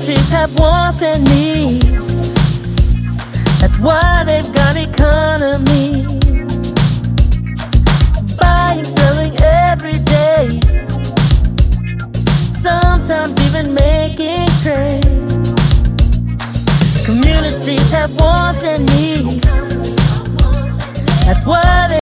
Communities have wants and needs. That's why they've got economies. Buying, selling every day, sometimes even making trades. Communities have wants and needs. That's why they